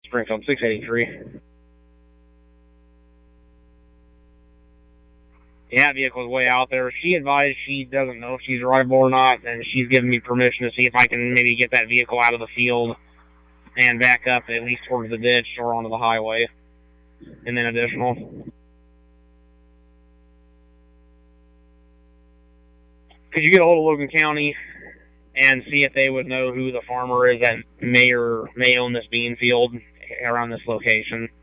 Springfield 683. Yeah, that vehicle's way out there. She advised she doesn't know if she's drivable or not, and she's given me permission to see if I can maybe get that vehicle out of the field and back up at least towards the ditch or onto the highway. And then additional. Could you get a hold of Logan County and see if they would know who the farmer is that may own this bean field around this location?